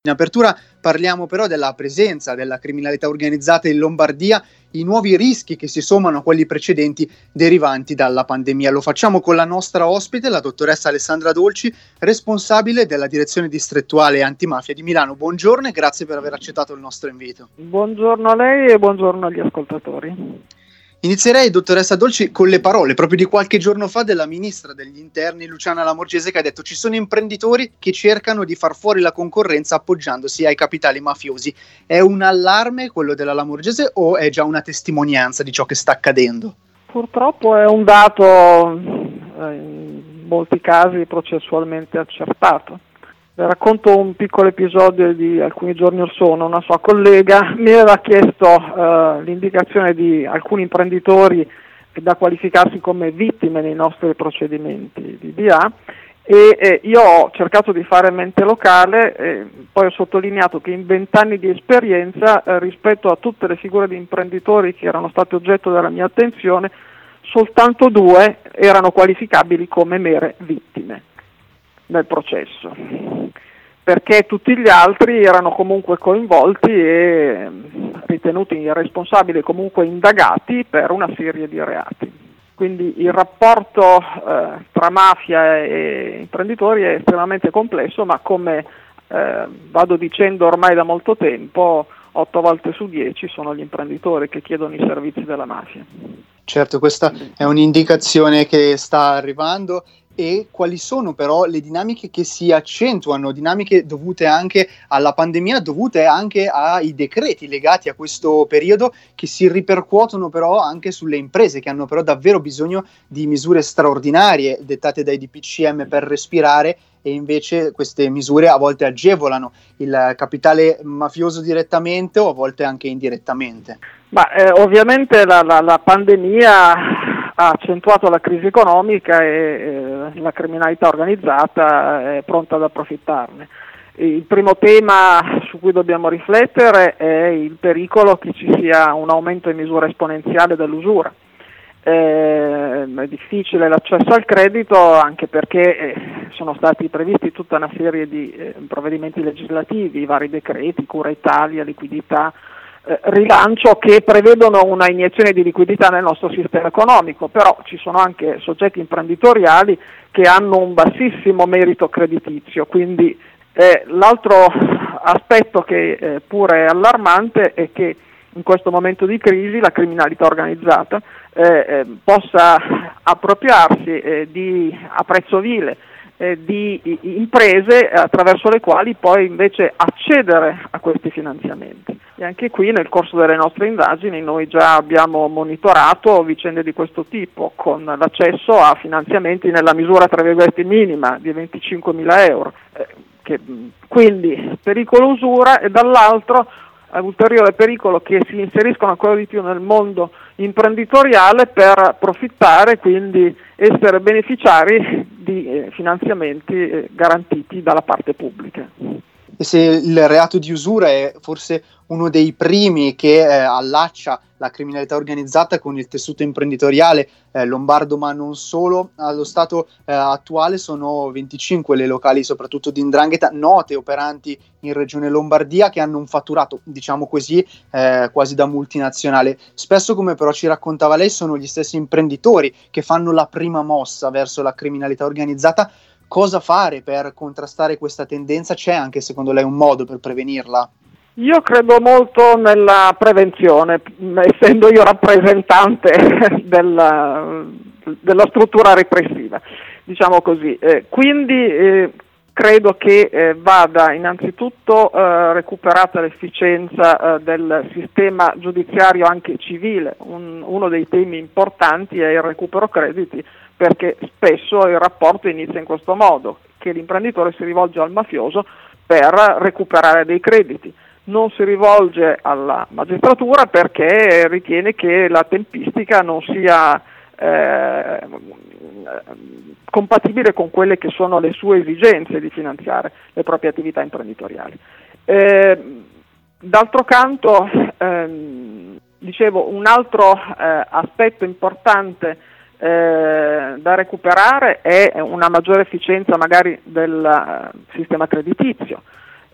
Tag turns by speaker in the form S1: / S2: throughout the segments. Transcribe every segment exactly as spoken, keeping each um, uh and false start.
S1: In apertura parliamo però della presenza della criminalità organizzata in Lombardia, i nuovi rischi che si sommano a quelli precedenti derivanti dalla pandemia. Lo facciamo con la nostra ospite, la dottoressa Alessandra Dolci, responsabile della direzione distrettuale antimafia di Milano. Buongiorno e grazie per aver accettato il nostro invito.
S2: Buongiorno a lei e buongiorno agli ascoltatori.
S1: Inizierei, dottoressa Dolci, con le parole proprio di qualche giorno fa della ministra degli interni Luciana Lamorgese, che ha detto: ci sono imprenditori che cercano di far fuori la concorrenza appoggiandosi ai capitali mafiosi. È un allarme quello della Lamorgese o è già una testimonianza di ciò che sta accadendo?
S2: Purtroppo è un dato eh, in molti casi processualmente accertato. Le racconto un piccolo episodio di alcuni giorni or sono. Una sua collega mi aveva chiesto eh, l'indicazione di alcuni imprenditori da qualificarsi come vittime nei nostri procedimenti di D A e eh, io ho cercato di fare mente locale, e poi ho sottolineato che in vent'anni di esperienza eh, rispetto a tutte le figure di imprenditori che erano state oggetto della mia attenzione, soltanto due erano qualificabili come mere vittime nel processo, perché tutti gli altri erano comunque coinvolti e ritenuti responsabili, comunque indagati per una serie di reati. Quindi il rapporto eh, tra mafia e imprenditori è estremamente complesso, ma come eh, vado dicendo ormai da molto tempo, otto volte su dieci sono gli imprenditori che chiedono i servizi della mafia.
S1: Certo, questa è un'indicazione che sta arrivando. E quali sono però le dinamiche che si accentuano, dinamiche dovute anche alla pandemia, dovute anche ai decreti legati a questo periodo, che si ripercuotono però anche sulle imprese, che hanno però davvero bisogno di misure straordinarie dettate dai D P C M per respirare, e invece queste misure a volte agevolano il capitale mafioso direttamente o a volte anche indirettamente.
S2: Ma eh, ovviamente la, la, la pandemia ha accentuato la crisi economica e eh, la criminalità organizzata è pronta ad approfittarne. Il primo tema su cui dobbiamo riflettere è il pericolo che ci sia un aumento in misura esponenziale dell'usura. Eh, è difficile l'accesso al credito anche perché eh, sono stati previsti tutta una serie di eh, provvedimenti legislativi, vari decreti, Cura Italia, liquidità, Eh, rilancio, che prevedono una iniezione di liquidità nel nostro sistema economico, però ci sono anche soggetti imprenditoriali che hanno un bassissimo merito creditizio, quindi eh, l'altro aspetto che eh, pure è allarmante è che in questo momento di crisi la criminalità organizzata eh, eh, possa appropriarsi eh, di, a prezzo vile eh, di imprese attraverso le quali poi invece accedere a questi finanziamenti. E anche qui nel corso delle nostre indagini noi già abbiamo monitorato vicende di questo tipo, con l'accesso a finanziamenti nella misura tra virgolette minima di venticinquemila euro, eh, che, quindi pericolo usura, e dall'altro ulteriore pericolo che si inseriscono ancora di più nel mondo imprenditoriale per approfittare, quindi essere beneficiari di eh, finanziamenti eh, garantiti dalla parte pubblica.
S1: E se il reato di usura è forse uno dei primi che eh, allaccia la criminalità organizzata con il tessuto imprenditoriale eh, lombardo, ma non solo, allo stato eh, attuale sono venticinque le locali, soprattutto di 'ndrangheta, note, operanti in regione Lombardia, che hanno un fatturato, diciamo così, eh, quasi da multinazionale. Spesso, come però ci raccontava lei, sono gli stessi imprenditori che fanno la prima mossa verso la criminalità organizzata. Cosa fare per contrastare questa tendenza? C'è anche secondo lei un modo per prevenirla?
S2: Io credo molto nella prevenzione, essendo io rappresentante della, della struttura repressiva, diciamo così. Eh, quindi eh, credo che eh, vada innanzitutto eh, recuperata l'efficienza eh, del sistema giudiziario anche civile. Un, uno dei temi importanti è il recupero crediti, perché spesso il rapporto inizia in questo modo, che l'imprenditore si rivolge al mafioso per recuperare dei crediti. Non si rivolge alla magistratura perché ritiene che la tempistica non sia eh, compatibile con quelle che sono le sue esigenze di finanziare le proprie attività imprenditoriali. Eh, d'altro canto, ehm, dicevo, un altro eh, aspetto importante eh, da recuperare è una maggiore efficienza magari del uh, sistema creditizio.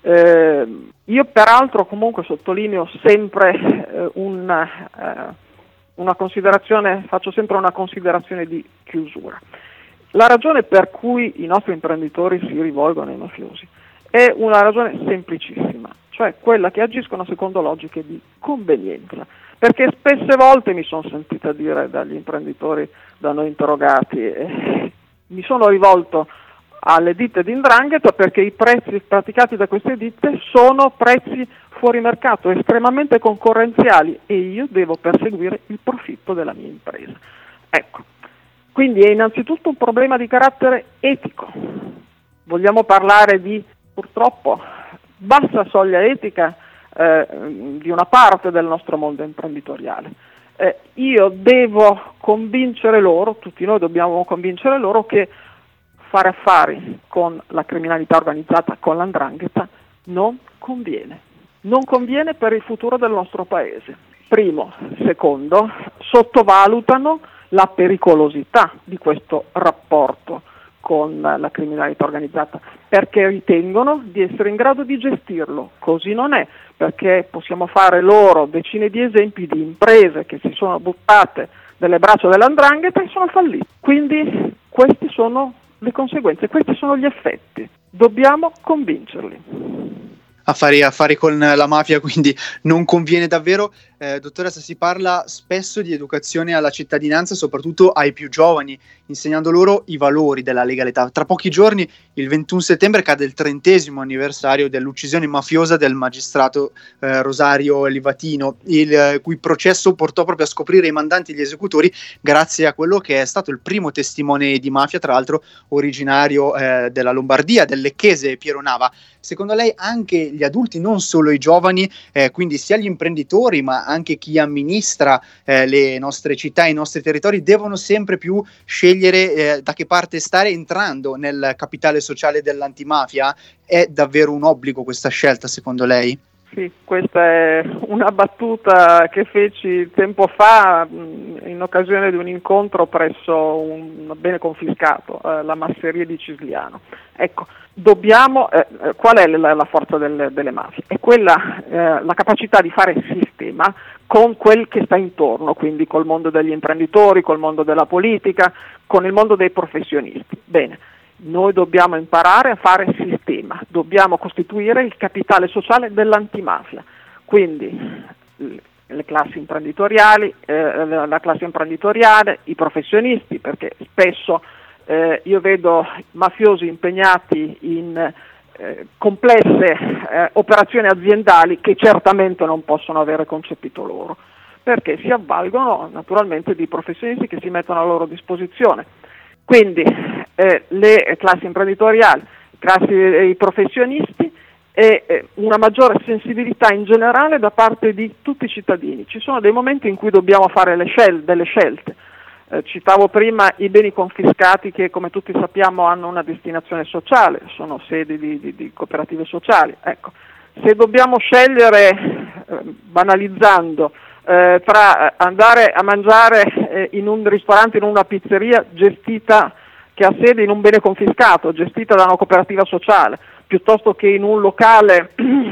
S2: Eh, io peraltro comunque sottolineo sempre eh, un, eh, una considerazione, faccio sempre una considerazione di chiusura. La ragione per cui i nostri imprenditori si rivolgono ai mafiosi è una ragione semplicissima, cioè quella che agiscono secondo logiche di convenienza, perché spesse volte mi sono sentita dire dagli imprenditori da noi interrogati, eh, mi sono rivolto alle ditte di 'ndrangheta perché i prezzi praticati da queste ditte sono prezzi fuori mercato, estremamente concorrenziali, e io devo perseguire il profitto della mia impresa. Ecco, quindi è innanzitutto un problema di carattere etico. Vogliamo parlare di, purtroppo, bassa soglia etica eh, di una parte del nostro mondo imprenditoriale. Eh, io devo convincere loro, tutti noi dobbiamo convincere loro che fare affari con la criminalità organizzata, con la 'ndrangheta, non conviene. Non conviene per il futuro del nostro paese. Primo. Secondo, sottovalutano la pericolosità di questo rapporto con la criminalità organizzata, perché ritengono di essere in grado di gestirlo. Così non è, perché possiamo fare loro decine di esempi di imprese che si sono buttate nelle braccia della 'ndrangheta e sono fallite. Quindi questi sono le conseguenze, questi sono gli effetti. Dobbiamo convincerli.
S1: Affari, affari con la mafia, quindi non conviene davvero. Eh, dottoressa, si parla spesso di educazione alla cittadinanza, soprattutto ai più giovani, insegnando loro i valori della legalità. Tra pochi giorni, il ventuno settembre, cade il trentesimo anniversario dell'uccisione mafiosa del magistrato eh, Rosario Livatino, il eh, cui processo portò proprio a scoprire i mandanti e gli esecutori, grazie a quello che è stato il primo testimone di mafia, tra l'altro originario eh, della Lombardia, del lecchese Piero Nava. Secondo lei anche gli adulti, non solo i giovani, eh, quindi sia gli imprenditori ma anche chi amministra eh, le nostre città, i nostri territori, devono sempre più scegliere eh, da che parte stare entrando nel capitale sociale dell'antimafia? È davvero un obbligo questa scelta, secondo lei?
S2: Sì, questa è una battuta che feci tempo fa mh, in occasione di un incontro presso un bene confiscato, eh, la masseria di Cisliano. Ecco, dobbiamo, eh, qual è la, la forza del, delle mafie? È quella, eh, la capacità di fare sistema con quel che sta intorno, quindi col mondo degli imprenditori, col mondo della politica, con il mondo dei professionisti. Bene. Noi dobbiamo imparare a fare sistema, dobbiamo costituire il capitale sociale dell'antimafia, quindi le classi imprenditoriali, eh, la classe imprenditoriale, i professionisti, perché spesso eh, io vedo mafiosi impegnati in eh, complesse eh, operazioni aziendali che certamente non possono avere concepito loro, perché si avvalgono naturalmente di professionisti che si mettono a loro disposizione. Quindi eh, le classi imprenditoriali, classi, eh, i professionisti e eh, una maggiore sensibilità in generale da parte di tutti i cittadini. Ci sono dei momenti in cui dobbiamo fare le scel- delle scelte. Eh, citavo prima i beni confiscati che, come tutti sappiamo, hanno una destinazione sociale, sono sedi di, di, di cooperative sociali. Ecco, se dobbiamo scegliere, eh, banalizzando, Eh, tra andare a mangiare eh, in un ristorante, in una pizzeria gestita, che ha sede in un bene confiscato, gestita da una cooperativa sociale, piuttosto che in un locale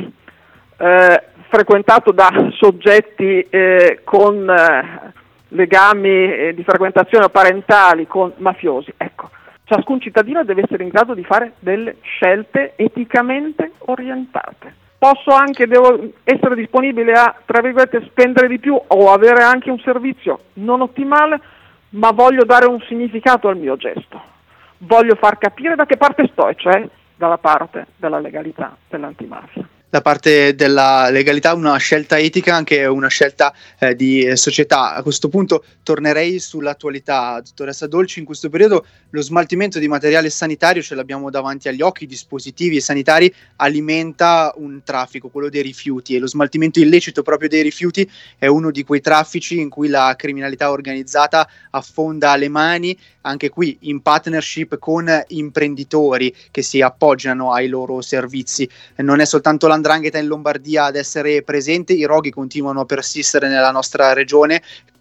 S2: eh, frequentato da soggetti eh, con eh, legami eh, di frequentazione parentali con mafiosi. Ecco, ciascun cittadino deve essere in grado di fare delle scelte eticamente orientate. Posso anche, devo essere disponibile a, tra virgolette, spendere di più o avere anche un servizio non ottimale, ma voglio dare un significato al mio gesto. Voglio far capire da che parte sto, e cioè dalla parte della legalità, dell'antimafia.
S1: Da parte della legalità, una scelta etica, anche una scelta eh, di società. A questo punto tornerei sull'attualità, dottoressa Dolci. In questo periodo lo smaltimento di materiale sanitario, ce l'abbiamo davanti agli occhi, dispositivi sanitari, alimenta un traffico, quello dei rifiuti, e lo smaltimento illecito proprio dei rifiuti è uno di quei traffici in cui la criminalità organizzata affonda le mani, anche qui in partnership con imprenditori che si appoggiano ai loro servizi. Non è soltanto l'Ndrangheta in Lombardia ad essere presente, i roghi continuano a persistere nella nostra regione.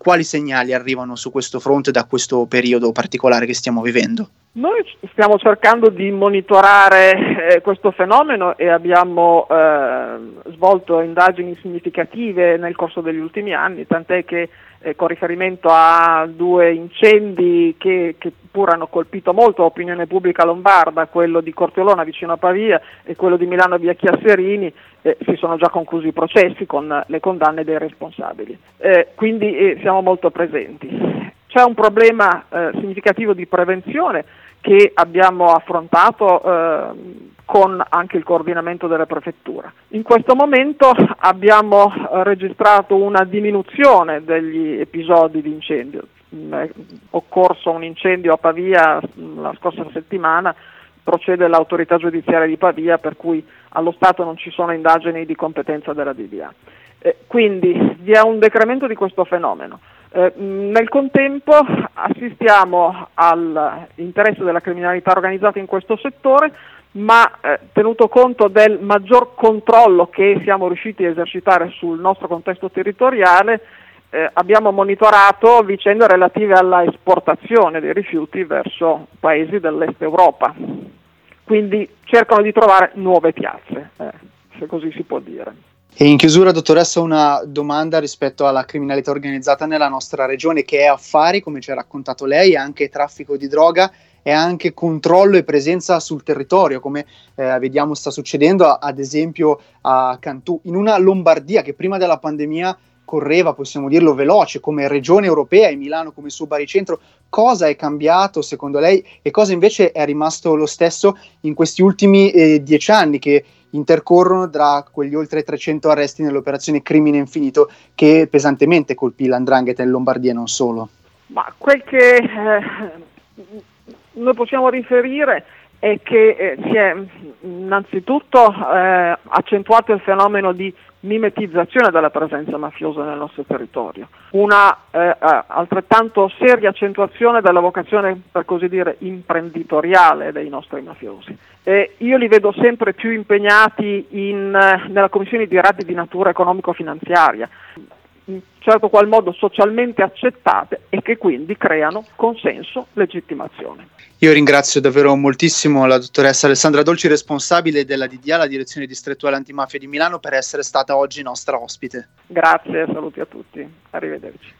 S1: quali segnali arrivano su questo fronte da questo periodo particolare che stiamo vivendo?
S2: Noi stiamo cercando di monitorare eh, questo fenomeno e abbiamo eh, svolto indagini significative nel corso degli ultimi anni, tant'è che eh, con riferimento a due incendi che, che pur hanno colpito molto l'opinione pubblica lombarda, quello di Corteolona vicino a Pavia e quello di Milano via Chiasserini, eh, si sono già conclusi i processi con le condanne dei responsabili. Eh, quindi eh, siamo molto presenti. C'è un problema eh, significativo di prevenzione che abbiamo affrontato eh, con anche il coordinamento delle prefetture. In questo momento abbiamo eh, registrato una diminuzione degli episodi di incendio. È occorso un incendio a Pavia la scorsa settimana, procede l'autorità giudiziaria di Pavia, per cui allo Stato non ci sono indagini di competenza della D D A. Eh, quindi vi è un decremento di questo fenomeno. Eh, nel contempo assistiamo all'interesse della criminalità organizzata in questo settore, ma eh, tenuto conto del maggior controllo che siamo riusciti a esercitare sul nostro contesto territoriale, eh, abbiamo monitorato vicende relative alla esportazione dei rifiuti verso paesi dell'est Europa. Quindi cercano di trovare nuove piazze, eh, se così si può dire.
S1: E in chiusura, dottoressa, una domanda rispetto alla criminalità organizzata nella nostra regione, che è affari, come ci ha raccontato lei, anche traffico di droga e anche controllo e presenza sul territorio, come eh, vediamo sta succedendo a, ad esempio a Cantù, in una Lombardia che prima della pandemia correva, possiamo dirlo, veloce come regione europea e Milano come suo baricentro. Cosa è cambiato secondo lei e cosa invece è rimasto lo stesso in questi ultimi eh, dieci anni che intercorrono tra quegli oltre trecento arresti nell'operazione Crimine Infinito che pesantemente colpì l'Ndrangheta in Lombardia e non solo?
S2: Ma quel che eh, noi possiamo riferire è che eh, si è innanzitutto eh, accentuato il fenomeno di mimetizzazione della presenza mafiosa nel nostro territorio, una eh, altrettanto seria accentuazione della vocazione, per così dire, imprenditoriale dei nostri mafiosi. Eh, io li vedo sempre più impegnati in, eh, nella commissione di reati di natura economico-finanziaria, in certo qual modo socialmente accettate e che quindi creano consenso, legittimazione.
S1: Io ringrazio davvero moltissimo la dottoressa Alessandra Dolci, responsabile della D D A, la Direzione Distrettuale Antimafia di Milano, per essere stata oggi nostra ospite.
S2: Grazie, saluti a tutti, arrivederci.